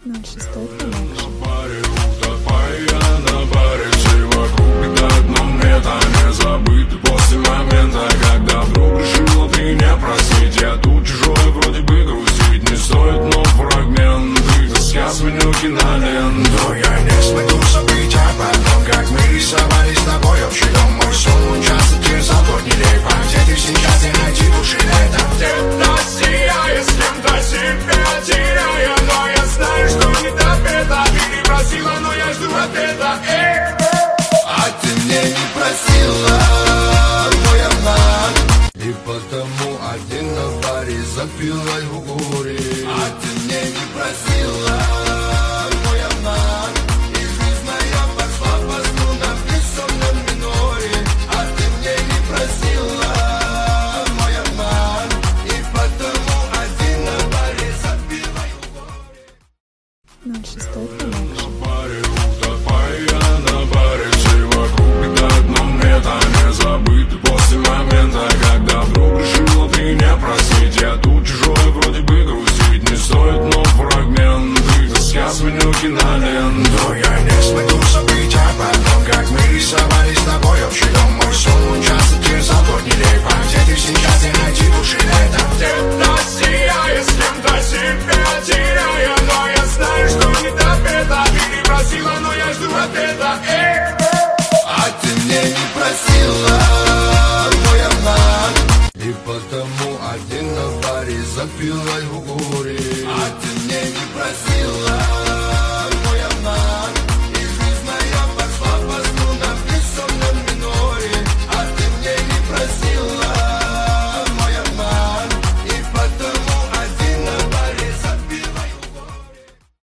06 Утопая на паре, все вокруг это одно мне не забыты после момента, когда вдруг решила ты не простить. Я тут чужой, вроде бы грустить не стоит, но фрагменты тоска сменю киноленту. Я не смогу забыть об одном, как мы рисовали с тобой общий дом. Мой сон часто терзал год нелепо, где ты сейчас не найти души летом. Где-то сияя, с кем-то себя теряя, но я знаю, что не допета. Ты не просила, но я жду ответа. А ты мне не просила, мой обман, и потому один на баре запила в угоре. А ты мне не просила, мой обман, и жизнь моя пошла по струнам в бессонном миноре. А ты мне не просила, мой обман, и потому один на баре запила в угоре. 06 Утопая на паре, все вокруг это одно мне не забыты после момента, когда вдруг решила ты не простить. Я тут чужой, вроде бы грустить не стоит, но фрагменты тоска сменю киноленту. Я не смогу забыть об одном, как мы рисовали с тобой общий дом. Мой сон часто терзал год нелепо, где ты сейчас не найти души летом. Где-то сияя, с кем-то себя теряя, но я знаю, что не допета. Ты не просила, но я жду ответа. А ты мне не просила, мой обман, и потому один на баре запила в угоре. А ты мне не просила,